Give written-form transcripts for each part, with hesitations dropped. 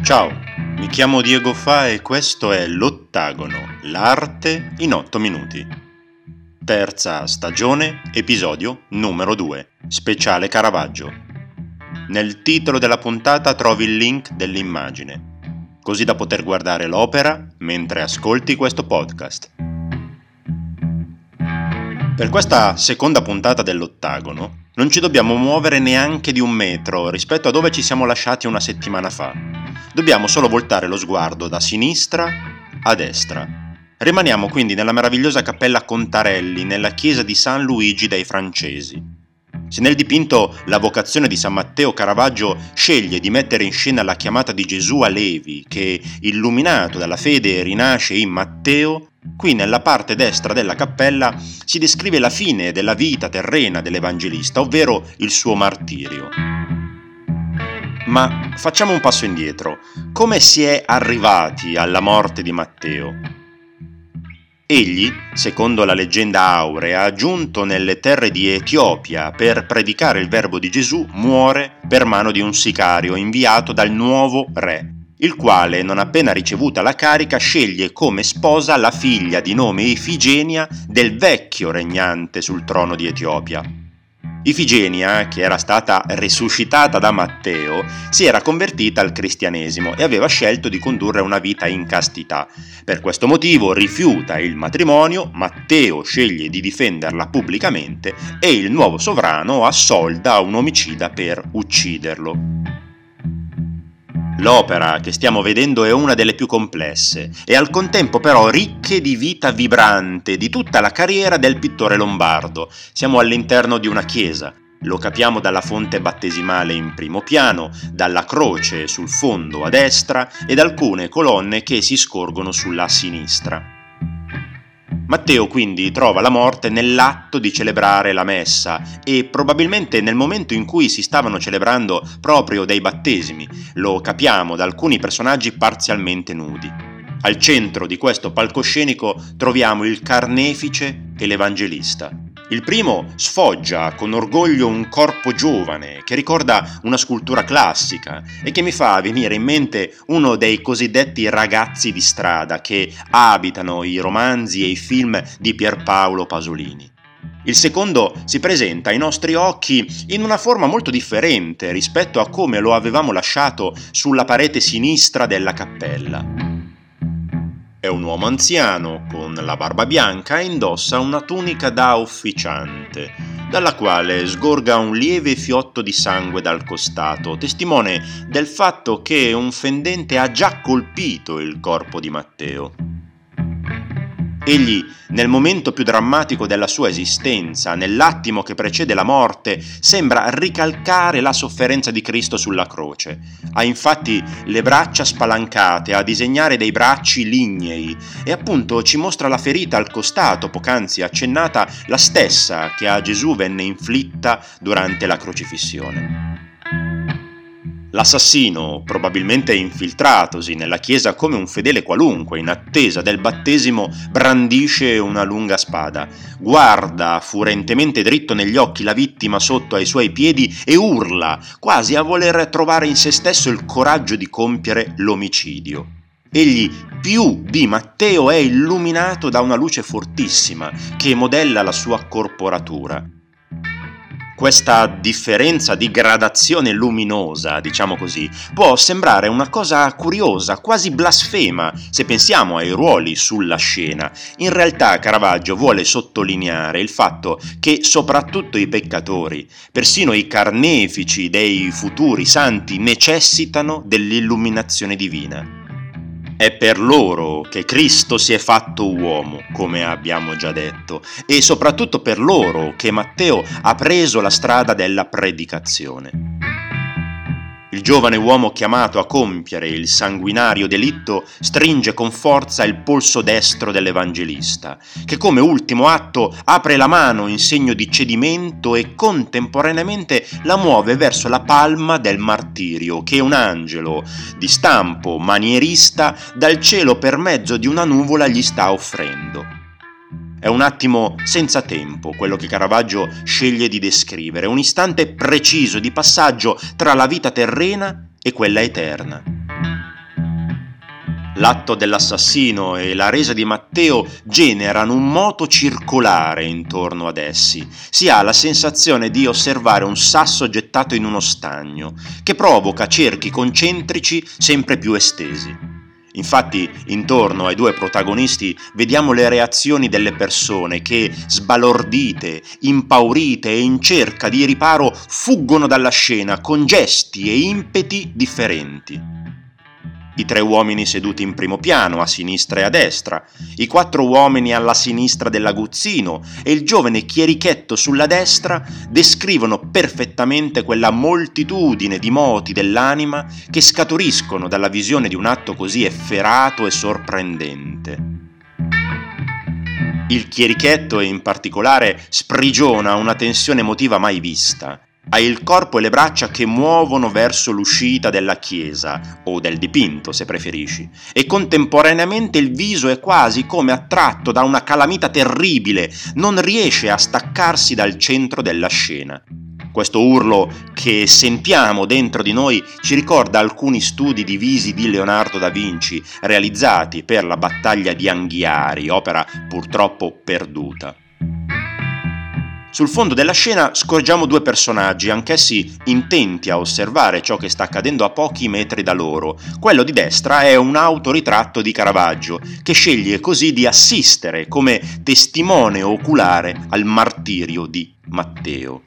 Ciao, mi chiamo Diego Fa e questo è L'Ottagono, l'arte in 8 minuti. Terza stagione, episodio numero 2, speciale Caravaggio. Nel titolo della puntata trovi il link dell'immagine, così da poter guardare l'opera mentre ascolti questo podcast. Per questa seconda puntata dell'Ottagono non ci dobbiamo muovere neanche di un metro rispetto a dove ci siamo lasciati una settimana fa. Dobbiamo solo voltare lo sguardo da sinistra a destra. Rimaniamo quindi nella meravigliosa cappella Contarelli, nella chiesa di San Luigi dei Francesi. Se nel dipinto La vocazione di San Matteo Caravaggio sceglie di mettere in scena la chiamata di Gesù a Levi, che illuminato dalla fede rinasce in Matteo, qui nella parte destra della cappella si descrive la fine della vita terrena dell'Evangelista, ovvero il suo martirio. Ma facciamo un passo indietro. Come si è arrivati alla morte di Matteo? Egli, secondo la leggenda aurea, giunto nelle terre di Etiopia per predicare il verbo di Gesù, muore per mano di un sicario inviato dal nuovo re, il quale, non appena ricevuta la carica, sceglie come sposa la figlia di nome Ifigenia del vecchio regnante sul trono di Etiopia. Ifigenia, che era stata risuscitata da Matteo, si era convertita al cristianesimo e aveva scelto di condurre una vita in castità. Per questo motivo rifiuta il matrimonio, Matteo sceglie di difenderla pubblicamente e il nuovo sovrano assolda un omicida per ucciderlo. L'opera che stiamo vedendo è una delle più complesse e al contempo però ricche di vita vibrante di tutta la carriera del pittore lombardo. Siamo all'interno di una chiesa, lo capiamo dalla fonte battesimale in primo piano, dalla croce sul fondo a destra e da alcune colonne che si scorgono sulla sinistra. Matteo quindi trova la morte nell'atto di celebrare la messa e probabilmente nel momento in cui si stavano celebrando proprio dei battesimi, lo capiamo da alcuni personaggi parzialmente nudi. Al centro di questo palcoscenico troviamo il carnefice e l'Evangelista. Il primo sfoggia con orgoglio un corpo giovane che ricorda una scultura classica e che mi fa venire in mente uno dei cosiddetti ragazzi di strada che abitano i romanzi e i film di Pierpaolo Pasolini. Il secondo si presenta ai nostri occhi in una forma molto differente rispetto a come lo avevamo lasciato sulla parete sinistra della cappella. È un uomo anziano, con la barba bianca e indossa una tunica da officiante, dalla quale sgorga un lieve fiotto di sangue dal costato, testimone del fatto che un fendente ha già colpito il corpo di Matteo. Egli, nel momento più drammatico della sua esistenza, nell'attimo che precede la morte, sembra ricalcare la sofferenza di Cristo sulla croce. Ha infatti le braccia spalancate a disegnare dei bracci lignei e appunto ci mostra la ferita al costato, poc'anzi accennata, la stessa che a Gesù venne inflitta durante la crocifissione. L'assassino, probabilmente infiltratosi nella chiesa come un fedele qualunque in attesa del battesimo, brandisce una lunga spada, guarda furentemente dritto negli occhi la vittima sotto ai suoi piedi e urla, quasi a voler trovare in se stesso il coraggio di compiere l'omicidio. Egli, più di Matteo, è illuminato da una luce fortissima che modella la sua corporatura. Questa differenza di gradazione luminosa, diciamo così, può sembrare una cosa curiosa, quasi blasfema, se pensiamo ai ruoli sulla scena. In realtà Caravaggio vuole sottolineare il fatto che soprattutto i peccatori, persino i carnefici dei futuri santi, necessitano dell'illuminazione divina. È per loro che Cristo si è fatto uomo, come abbiamo già detto, e soprattutto per loro che Matteo ha preso la strada della predicazione. Il giovane uomo chiamato a compiere il sanguinario delitto stringe con forza il polso destro dell'Evangelista, che come ultimo atto apre la mano in segno di cedimento e contemporaneamente la muove verso la palma del martirio, che un angelo di stampo manierista dal cielo per mezzo di una nuvola gli sta offrendo. È un attimo senza tempo quello che Caravaggio sceglie di descrivere, un istante preciso di passaggio tra la vita terrena e quella eterna. L'atto dell'assassino e la resa di Matteo generano un moto circolare intorno ad essi. Si ha la sensazione di osservare un sasso gettato in uno stagno, che provoca cerchi concentrici sempre più estesi. Infatti, intorno ai due protagonisti vediamo le reazioni delle persone che, sbalordite, impaurite e in cerca di riparo, fuggono dalla scena con gesti e impeti differenti. I 3 uomini seduti in primo piano, a sinistra e a destra, i 4 uomini alla sinistra dell'aguzzino e il giovane chierichetto sulla destra descrivono perfettamente quella moltitudine di moti dell'anima che scaturiscono dalla visione di un atto così efferato e sorprendente. Il chierichetto in particolare sprigiona una tensione emotiva mai vista. Ha il corpo e le braccia che muovono verso l'uscita della chiesa, o del dipinto se preferisci, e contemporaneamente il viso è quasi come attratto da una calamita terribile, non riesce a staccarsi dal centro della scena. Questo urlo che sentiamo dentro di noi ci ricorda alcuni studi di visi di Leonardo da Vinci realizzati per la battaglia di Anghiari, opera purtroppo perduta. Sul fondo della scena scorgiamo 2 personaggi, anch'essi intenti a osservare ciò che sta accadendo a pochi metri da loro. Quello di destra è un autoritratto di Caravaggio, che sceglie così di assistere come testimone oculare al martirio di Matteo.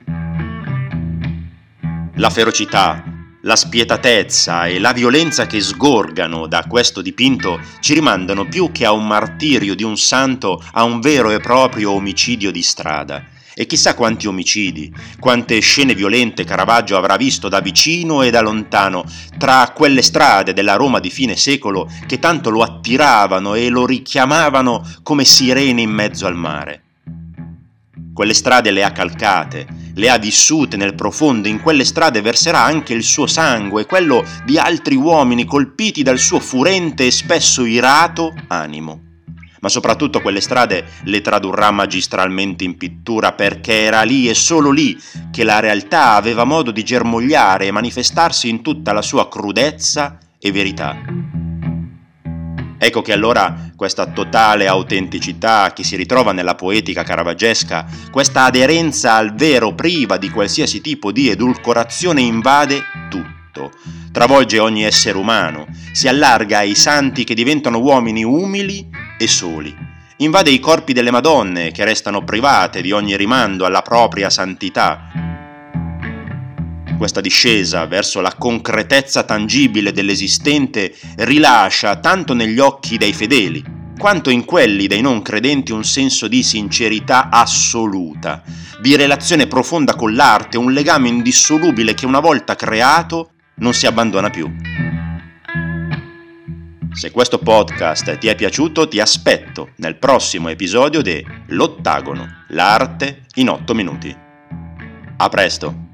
La ferocità, la spietatezza e la violenza che sgorgano da questo dipinto ci rimandano più che a un martirio di un santo a un vero e proprio omicidio di strada. E chissà quanti omicidi, quante scene violente Caravaggio avrà visto da vicino e da lontano, tra quelle strade della Roma di fine secolo che tanto lo attiravano e lo richiamavano come sirene in mezzo al mare. Quelle strade le ha calcate, le ha vissute nel profondo, in quelle strade verserà anche il suo sangue, quello di altri uomini colpiti dal suo furente e spesso irato animo. Ma soprattutto quelle strade le tradurrà magistralmente in pittura, perché era lì e solo lì che la realtà aveva modo di germogliare e manifestarsi in tutta la sua crudezza e verità. Ecco che allora questa totale autenticità che si ritrova nella poetica caravaggesca, questa aderenza al vero priva di qualsiasi tipo di edulcorazione, invade tutto, travolge ogni essere umano, si allarga ai santi che diventano uomini umili e soli, invade i corpi delle Madonne che restano private di ogni rimando alla propria santità. Questa discesa verso la concretezza tangibile dell'esistente rilascia tanto negli occhi dei fedeli quanto in quelli dei non credenti un senso di sincerità assoluta, di relazione profonda con l'arte, un legame indissolubile che una volta creato non si abbandona più. Se questo podcast ti è piaciuto, ti aspetto nel prossimo episodio di L'Ottagono, l'arte in 8 minuti. A presto!